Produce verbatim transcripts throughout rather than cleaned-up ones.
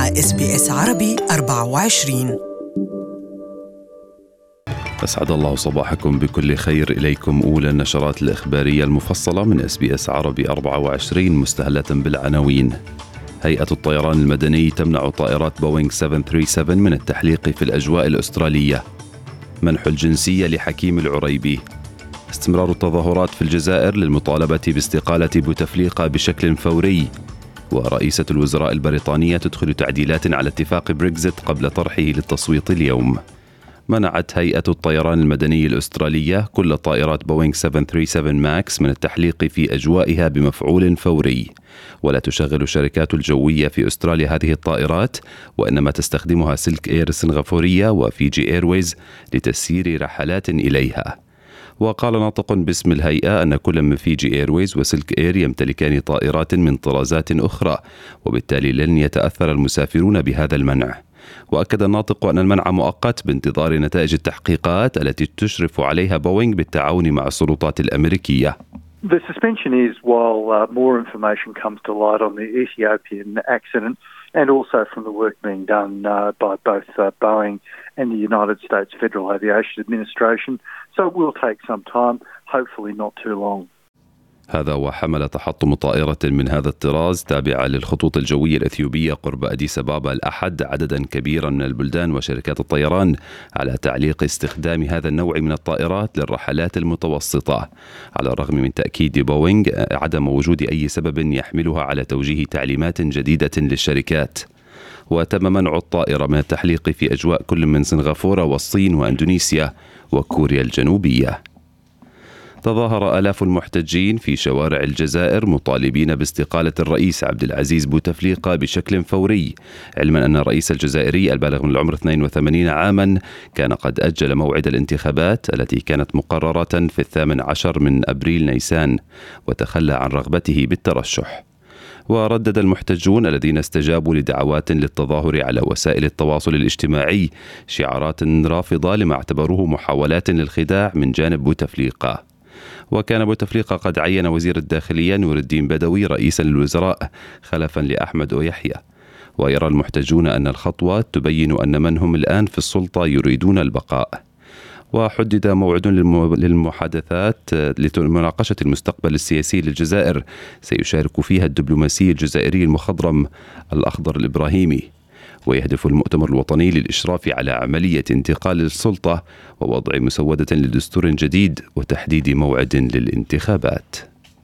مع إس بي إس عربي أربعة وعشرين. أسعد الله صباحكم بكل خير. إليكم أولى النشرات الإخبارية المفصلة من إس بي إس عربي أربعة وعشرين، مستهلة بالعناوين. هيئة الطيران المدني تمنع طائرات بوينغ سبعمائة وسبعة وثلاثين من التحليق في الأجواء الأسترالية. منح الجنسية لحكيم العريبي. استمرار التظاهرات في الجزائر للمطالبة باستقالة بوتفليقة بشكل فوري. ورئيسة الوزراء البريطانية تدخل تعديلات على اتفاق بريكزيت قبل طرحه للتصويت اليوم. منعت هيئة الطيران المدني الأسترالية كل طائرات بوينغ سبعمائة وسبعة وثلاثين ماكس من التحليق في أجوائها بمفعول فوري، ولا تشغل الشركات الجوية في أستراليا هذه الطائرات، وإنما تستخدمها سلك إير السنغافورية وفيجي إيرويز لتسيير رحلات إليها. وقال ناطق باسم الهيئة أن كل من فيجي إيرويز وسلك إير يمتلكان طائرات من طرازات أخرى، وبالتالي لن يتأثر المسافرون بهذا المنع. وأكد الناطق أن المنع مؤقت بانتظار نتائج التحقيقات التي تشرف عليها بوينغ بالتعاون مع السلطات الأمريكية. The suspension is while uh, more information comes to light on the Ethiopian accident and also from the work being done uh, by both uh, Boeing and the United States Federal Aviation Administration. So it will take some time, hopefully not too long. هذا وحمل تحطم طائرة من هذا الطراز تابعة للخطوط الجوية الأثيوبية قرب أديس أبابا الأحد عددا كبيرا من البلدان وشركات الطيران على تعليق استخدام هذا النوع من الطائرات للرحلات المتوسطة، على الرغم من تأكيد بوينغ عدم وجود أي سبب يحملها على توجيه تعليمات جديدة للشركات. وتم منع الطائرة من التحليق في أجواء كل من سنغافورة والصين وأندونيسيا وكوريا الجنوبية. تظاهر آلاف المحتجين في شوارع الجزائر مطالبين باستقالة الرئيس عبد العزيز بوتفليقة بشكل فوري، علما أن الرئيس الجزائري البالغ من العمر اثنين وثمانين عاما كان قد أجل موعد الانتخابات التي كانت مقررة في الثامن عشر من أبريل نيسان، وتخلى عن رغبته بالترشح. وردد المحتجون الذين استجابوا لدعوات للتظاهر على وسائل التواصل الاجتماعي شعارات رافضة لما اعتبروه محاولات للخداع من جانب بوتفليقة. وكان بوتفليقة قد عين وزير الداخلية نور الدين بدوي رئيسا للوزراء خلفا لأحمد أويحيى. ويرى المحتجون أن الخطوة تبين أن من هم الآن في السلطة يريدون البقاء. وحدد موعد للمحادثات لمناقشة المستقبل السياسي للجزائر سيشارك فيها الدبلوماسي الجزائري المخضرم الأخضر الإبراهيمي. ويهدف المؤتمر الوطني للإشراف على عملية انتقال السلطة ووضع مسودة لدستور جديد وتحديد موعد للانتخابات.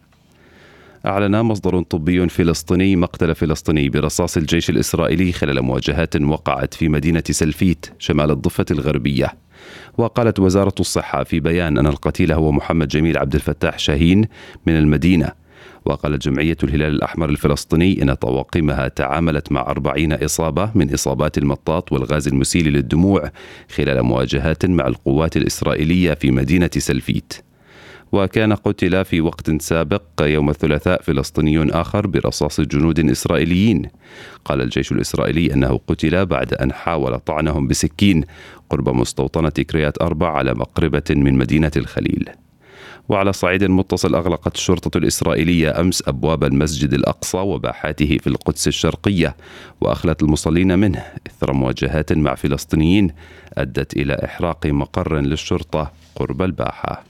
أعلن مصدر طبي فلسطيني مقتل فلسطيني برصاص الجيش الإسرائيلي خلال مواجهات وقعت في مدينة سلفيت شمال الضفة الغربية. وقالت وزارة الصحة في بيان أن القتيل هو محمد جميل عبد الفتاح شاهين من المدينة. وقالت جمعية الهلال الأحمر الفلسطيني إن طواقمها تعاملت مع أربعين إصابة من إصابات المطاط والغاز المسيل للدموع خلال مواجهات مع القوات الإسرائيلية في مدينة سلفيت. وكان قتل في وقت سابق يوم الثلاثاء فلسطيني آخر برصاص جنود إسرائيليين. قال الجيش الإسرائيلي أنه قتل بعد أن حاول طعنهم بسكين قرب مستوطنة كريات أربع على مقربة من مدينة الخليل. وعلى صعيد متصل أغلقت الشرطة الإسرائيلية أمس أبواب المسجد الأقصى وباحاته في القدس الشرقية وأخلت المصلين منه إثر مواجهات مع فلسطينيين أدت إلى إحراق مقر للشرطة قرب الباحة.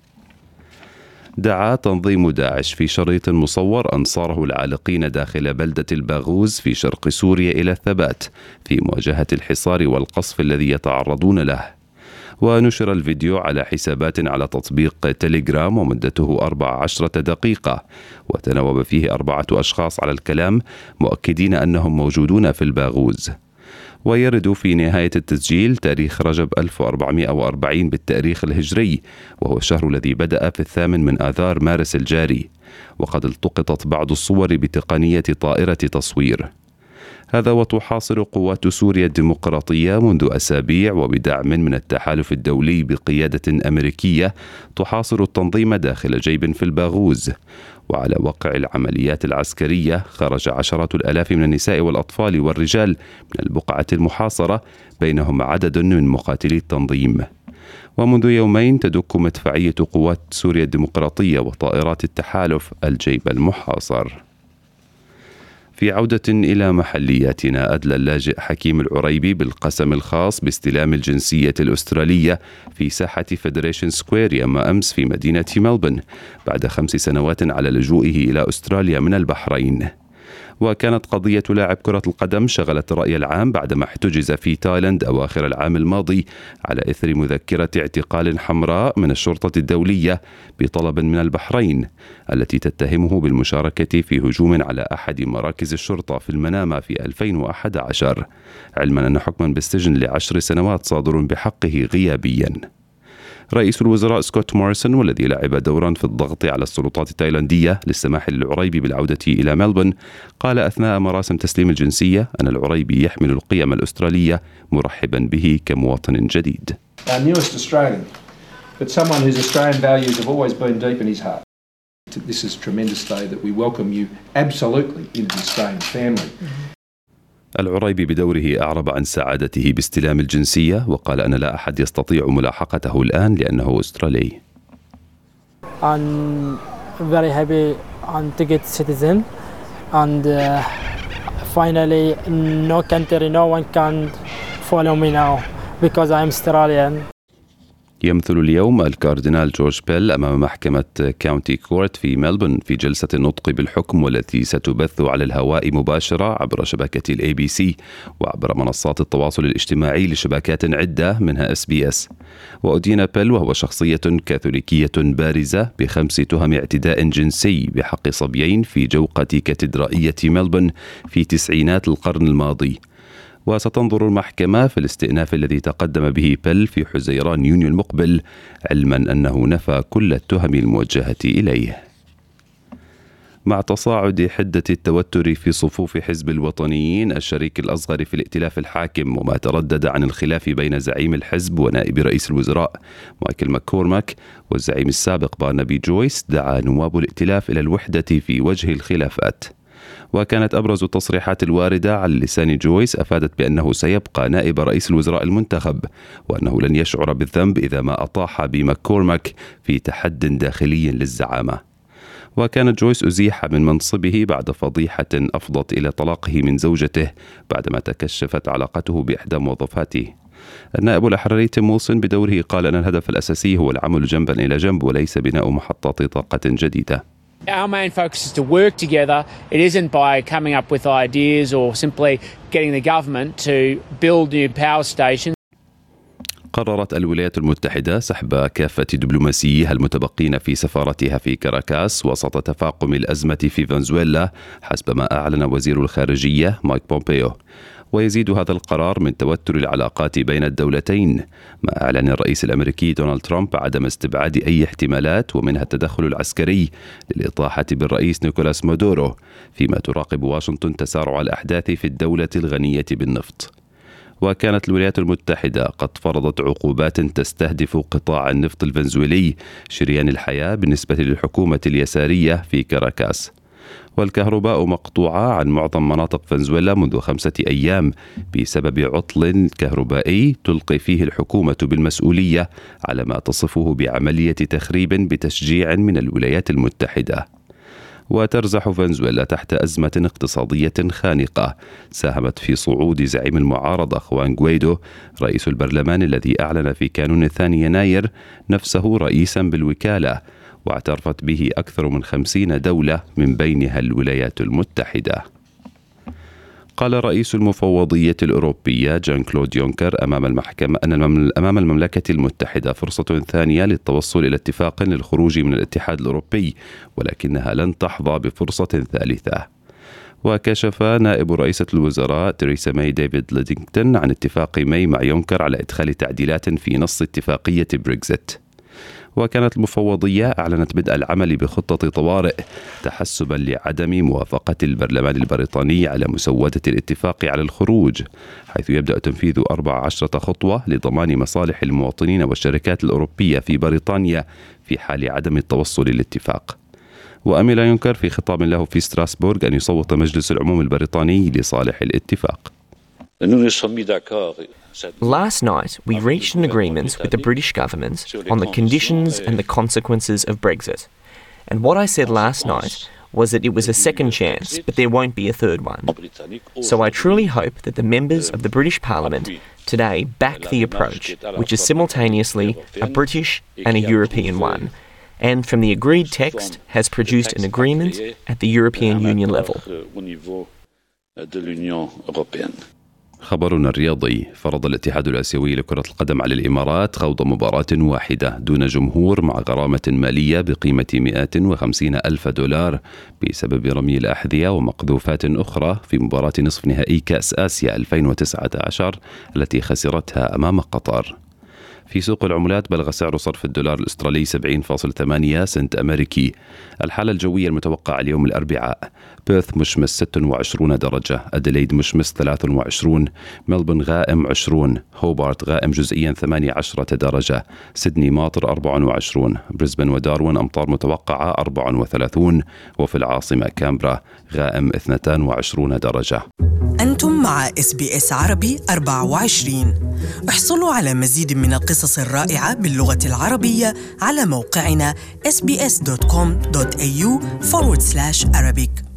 دعا تنظيم داعش في شريط مصور أنصاره العالقين داخل بلدة الباغوز في شرق سوريا إلى الثبات في مواجهة الحصار والقصف الذي يتعرضون له. ونشر الفيديو على حسابات على تطبيق تيليجرام ومدته أربع عشرة دقيقة، وتناوب فيه أربعة أشخاص على الكلام مؤكدين أنهم موجودون في الباغوز. ويرد في نهاية التسجيل تاريخ رجب ألف وأربعمائة وأربعين بالتاريخ الهجري، وهو الشهر الذي بدأ في الثامن من آذار مارس الجاري. وقد التقطت بعض الصور بتقنية طائرة تصوير. هذا وتحاصر قوات سوريا الديمقراطية منذ أسابيع وبدعم من التحالف الدولي بقيادة أمريكية تحاصر التنظيم داخل جيب في الباغوز. وعلى وقع العمليات العسكرية خرج عشرات الآلاف من النساء والأطفال والرجال من البقعة المحاصرة، بينهم عدد من مقاتلي التنظيم. ومنذ يومين تدك مدفعية قوات سوريا الديمقراطية وطائرات التحالف الجيب المحاصر. في عودة إلى محلياتنا، أدلى اللاجئ حكيم العريبي بالقسم الخاص باستلام الجنسية الأسترالية في ساحة فيدريشن سكوير يوم أمس في مدينة ملبورن بعد خمس سنوات على لجوئه إلى أستراليا من البحرين. وكانت قضية لاعب كرة القدم شغلت الرأي العام بعدما احتجز في تايلاند أواخر العام الماضي على إثر مذكرة اعتقال حمراء من الشرطة الدولية بطلب من البحرين التي تتهمه بالمشاركة في هجوم على أحد مراكز الشرطة في المنامة في ألفين وأحد عشر، علما أن حكما بالسجن لعشر سنوات صادر بحقه غيابيا. رئيس الوزراء سكوت موريسون، والذي لعب دورا في الضغط على السلطات التايلاندية للسماح للعريبي بالعودة إلى ملبورن، قال أثناء مراسم تسليم الجنسية أن العريبي يحمل القيم الأسترالية مرحبا به كمواطن جديد. Our newest Australian, but someone whose Australian values have always been deep in his heart. This is a tremendous day that we welcome you absolutely into the Australian family. العريبي بدوره أعرب عن سعادته باستلام الجنسية وقال أن لا أحد يستطيع ملاحقته الآن لأنه أسترالي. I'm very happy to get citizen and uh, finally no country, no one can follow me now because I'm Australian. يمثل اليوم الكاردينال جورج بيل أمام محكمة كاونتي كورت في ملبورن في جلسة النطق بالحكم والتي ستبث على الهواء مباشرة عبر شبكة الإي بي سي وعبر منصات التواصل الاجتماعي لشبكات عدة منها إس بي إس. وأدين بيل وهو شخصية كاثوليكية بارزة بخمس تهم اعتداء جنسي بحق صبيين في جوقة كاتدرائية ملبورن في تسعينات القرن الماضي. وستنظر المحكمة في الاستئناف الذي تقدم به بيل في حزيران يونيو المقبل، علما أنه نفى كل التهم الموجهة إليه. مع تصاعد حدة التوتر في صفوف حزب الوطنيين الشريك الأصغر في الائتلاف الحاكم، وما تردد عن الخلاف بين زعيم الحزب ونائب رئيس الوزراء مايكل ماكورماك والزعيم السابق بارنابي جويس، دعا نواب الائتلاف إلى الوحدة في وجه الخلافات. وكانت أبرز التصريحات الواردة على لسان جويس أفادت بأنه سيبقى نائب رئيس الوزراء المنتخب، وأنه لن يشعر بالذنب إذا ما أطاح بماكورماك في تحد داخلي للزعامة. وكانت جويس أزيح من منصبه بعد فضيحة أفضت إلى طلاقه من زوجته بعدما تكشفت علاقته بإحدى موظفاته. النائب الأحراري تيم ويلسون بدوره قال أن الهدف الأساسي هو العمل جنبا إلى جنب وليس بناء محطات طاقة جديدة. Our main focus is to work together. It isn't by coming up with ideas or simply getting the government to build new power stations. قررت الولايات المتحدة سحب كافة دبلوماسييها المتبقين في سفارتها في كاراكاس وسط تفاقم الأزمة في فنزويلا حسب ما أعلن وزير الخارجية مايك بومبيو. ويزيد هذا القرار من توتر العلاقات بين الدولتين، ما أعلن الرئيس الأمريكي دونالد ترامب عدم استبعاد أي احتمالات ومنها التدخل العسكري للإطاحة بالرئيس نيكولاس مادورو، فيما تراقب واشنطن تسارع الأحداث في الدولة الغنية بالنفط. وكانت الولايات المتحدة قد فرضت عقوبات تستهدف قطاع النفط الفنزويلي شريان الحياة بالنسبة للحكومة اليسارية في كاراكاس. والكهرباء مقطوعة عن معظم مناطق فنزويلا منذ خمسة أيام بسبب عطل كهربائي تلقي فيه الحكومة بالمسؤولية على ما تصفه بعملية تخريب بتشجيع من الولايات المتحدة. وترزح فنزويلا تحت أزمة اقتصادية خانقة ساهمت في صعود زعيم المعارضة خوان غويدو رئيس البرلمان الذي أعلن في كانون الثاني يناير نفسه رئيسا بالوكالة، واعترفت به أكثر من خمسين دولة من بينها الولايات المتحدة. قال رئيس المفوضية الأوروبية جان كلود يونكر أمام المحكمة أن أمام المملكة المتحدة فرصة ثانية للتوصل إلى اتفاق للخروج من الاتحاد الأوروبي، ولكنها لن تحظى بفرصة ثالثة. وكشف نائب رئيسة الوزراء تريسا ماي ديفيد ليدينغتون عن اتفاق ماي مع يونكر على إدخال تعديلات في نص اتفاقية بريكزيت. وكانت المفوضية أعلنت بدء العمل بخطة طوارئ تحسبا لعدم موافقة البرلمان البريطاني على مسودة الاتفاق على الخروج، حيث يبدأ تنفيذ أربع عشرة خطوة لضمان مصالح المواطنين والشركات الأوروبية في بريطانيا في حال عدم التوصل للاتفاق. وأمل يونكر في خطاب له في ستراسبورغ أن يصوت مجلس العموم البريطاني لصالح الاتفاق. Last night, we reached an agreement with the British government on the conditions and the consequences of Brexit. And what I said last night was that it was a second chance, but there won't be a third one. So I truly hope that the members of the British Parliament today back the approach, which is simultaneously a British and a European one, and from the agreed text has produced an agreement at the European Union level. خبرنا الرياضي. فرض الاتحاد الآسيوي لكرة القدم على الإمارات خوض مباراة واحدة دون جمهور مع غرامة مالية بقيمة مئة وخمسين ألف دولار بسبب رمي الأحذية ومقذوفات أخرى في مباراة نصف نهائي كأس آسيا ألفين وتسعة عشر التي خسرتها أمام قطر. في سوق العملات بلغ سعر صرف الدولار الأسترالي سبعين فاصلة ثمانية سنت أمريكي. الحالة الجوية المتوقعة اليوم الأربعاء: بيرث مشمس ستة وعشرين درجة، أديليد مشمس ثلاثة وعشرين، ملبون غائم عشرين، هوبارت غائم جزئيا ثمانية عشر درجة، سيدني ماطر أربعة وعشرين، بريسبن وداروين أمطار متوقعة أربعة وثلاثين، وفي العاصمة كامبرا غائم اثنتين وعشرين درجة. أنتم مع إس بي إس عربي أربعة وعشرين. احصلوا على مزيد من القصص الرائعة باللغة العربية على موقعنا إس بي إس دوت كوم دوت إيه يو forward slash Arabic.